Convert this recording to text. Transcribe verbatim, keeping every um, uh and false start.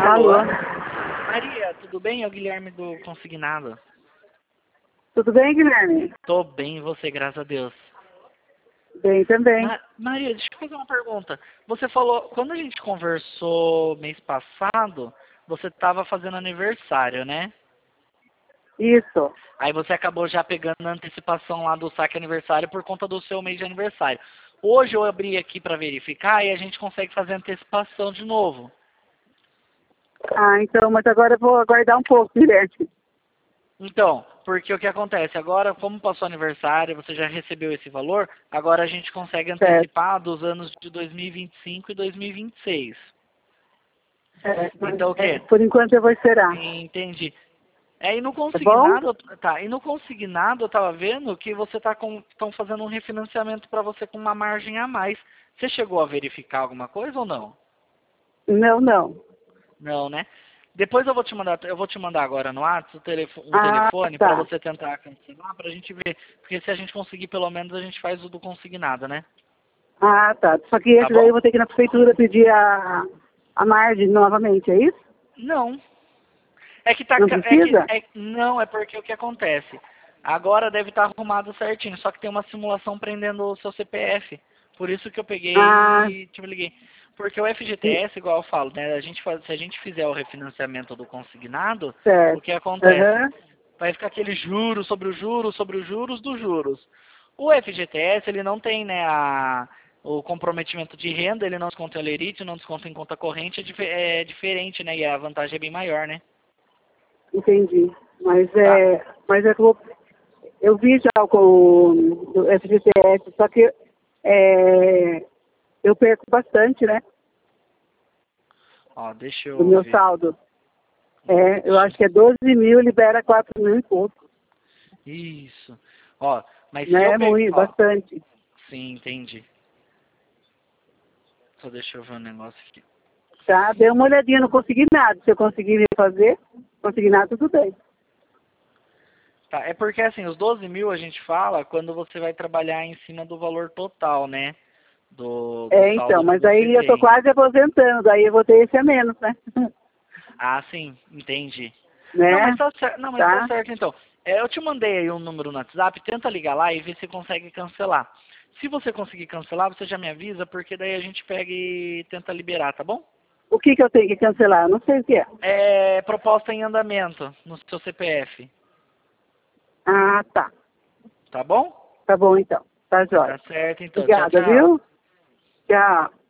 Alô? Alô? Maria, tudo bem? É o Guilherme do Consignado. Tudo bem, Guilherme? Tô bem, e você, graças a Deus. Bem também. Ma Maria, deixa eu fazer uma pergunta. Você falou, quando a gente conversou mês passado, você estava fazendo aniversário, né? Isso. Aí você acabou já pegando a antecipação lá do saque aniversário por conta do seu mês de aniversário. Hoje eu abri aqui para verificar e a gente consegue fazer antecipação de novo. Ah, então, mas agora eu vou aguardar um pouco, Guilherme. Então, porque o que acontece? Agora, como passou aniversário, você já recebeu esse valor, agora a gente consegue antecipar dos anos de dois mil e vinte e cinco e dois mil e vinte e seis. É, Então o é, quê? por enquanto eu vou esperar. Entendi. É, e no Tá bom? consignado, tá, e no consignado eu tava vendo que você tá com, estão fazendo um refinanciamento para você com uma margem a mais. Você chegou a verificar alguma coisa ou não? Não, não. Não, né? Depois eu vou te mandar, eu vou te mandar agora no WhatsApp um telefone, um Ah, telefone para tá. você tentar cancelar, para a gente ver. Porque se a gente conseguir, pelo menos a gente faz o do consignado, né? Ah, tá. Só que Tá esse daí bom? eu vou ter que ir na prefeitura pedir a, a margem novamente, é isso? Não. É que tá, Não ca- é que, precisa? é, não, é porque o que acontece? Agora deve estar arrumado certinho, só que tem uma simulação prendendo o seu C P F. Por isso que eu peguei Ah, e te liguei. Porque o F G T S, igual eu falo, né? A gente faz, se a gente fizer o refinanciamento do consignado, o certo. que acontece? Aham. Vai ficar aquele juros sobre os juros sobre os juros dos juros. O F G T S, ele não tem, né, a, o comprometimento de renda, ele não desconta em olerite, não desconta em conta corrente, é, dif é diferente, né? E a vantagem é bem maior, né? Entendi. Mas Tá? é, mas é que eu, vou- eu vi já com o F G T S, só que é, eu perco bastante, né? Ó, deixa Do eu meu ver. saldo. É, eu acho que é doze mil, libera quatro mil e pouco. Isso. Ó, mas se eu Né? pegar... Muito, Ó, bastante. sim, entendi. Só deixa eu ver um negócio aqui. Tá? Dei uma olhadinha, não consegui nada. Se eu conseguir refazer, conseguir nada, tudo bem. Tá, é porque assim, os doze mil a gente fala quando você vai trabalhar em cima do valor total, né? Do, do É, então, saldo que mas você aí eu tô tem. quase aposentando, aí eu vou ter esse a menos, né? Ah, sim, entendi. Não, mas né? tá certo, não, mas tá Tá? certo então. É, eu te mandei aí um número no WhatsApp, tenta ligar lá e ver se consegue cancelar. Se você conseguir cancelar, você já me avisa, porque daí a gente pega e tenta liberar, tá bom? O que que eu tenho que cancelar? Eu não sei o que é. É proposta em andamento no seu C P F, Ah, tá. tá bom? Tá bom, então. Tá jóia. Tá certo então, tchau, Obrigada, tchau. viu? Tchau.